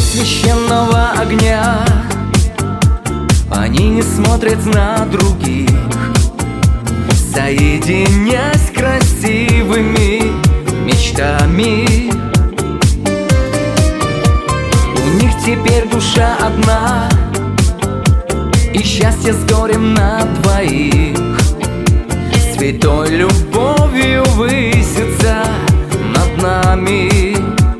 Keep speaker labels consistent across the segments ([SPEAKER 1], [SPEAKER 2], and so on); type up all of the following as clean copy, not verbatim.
[SPEAKER 1] священного огня. Они не смотрят на других, соединясь красивыми мечтами. У них теперь душа одна, и счастье с горем на двоих. Святой любовью высится над нами.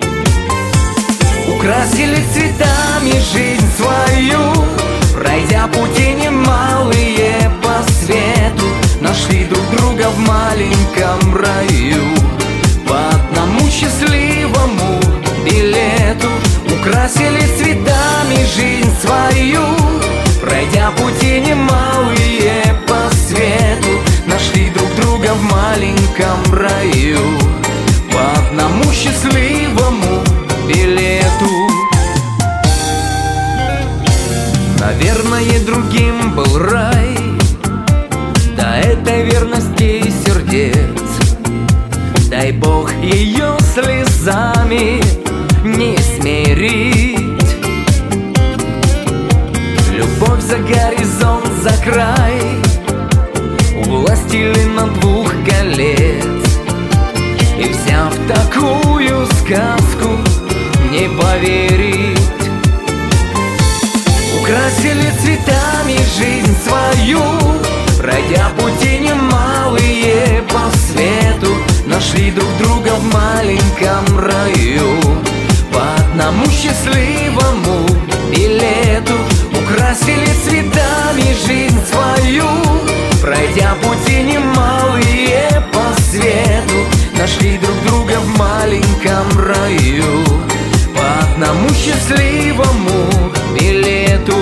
[SPEAKER 1] Украсили цветами жизнь свою, пройдя пути немалые по свету. Нашли друг друга в маленьком раю по одному счастливому билету. Украсили цветами жизнь свою, пройдя пути немалые по свету. Нашли друг друга в маленьком раю по одному счастливому билету. Наверное, другим был рай до этой верности сердец. Дай Бог ее слезами не смирить. Любовь за горизонт, за край, у властелина двух колец. И взяв такую сказку, не поверить. Украсили цветами жизнь свою, пройдя пути немалые по свету. Нашли друг друга в маленьком раю по одному счастливому билету. Украсили цветами жизнь свою, пройдя пути немалые по свету. Нашли друг друга в маленьком раю по одному счастливому билету.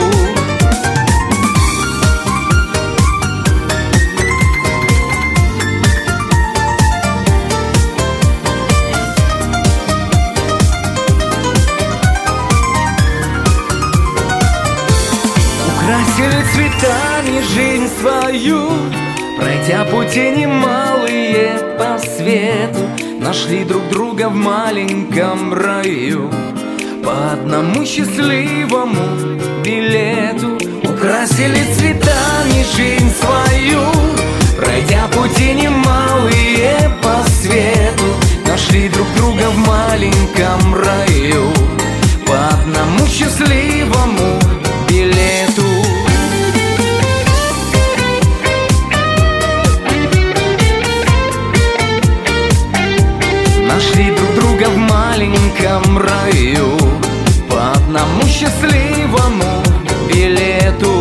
[SPEAKER 1] Украсили цветами жизнь свою, пройдя пути немалые по свету. Нашли друг друга в маленьком раю по одному счастливому билету. Украсили цветами жизнь свою, пройдя пути немалые по свету. Нашли друг друга в маленьком раю по одному счастливому билету. Нашли друг друга в маленьком раю по одному счастливому билету.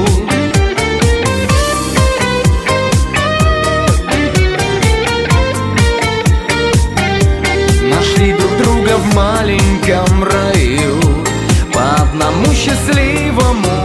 [SPEAKER 1] Нашли друг друга в маленьком раю по одному счастливому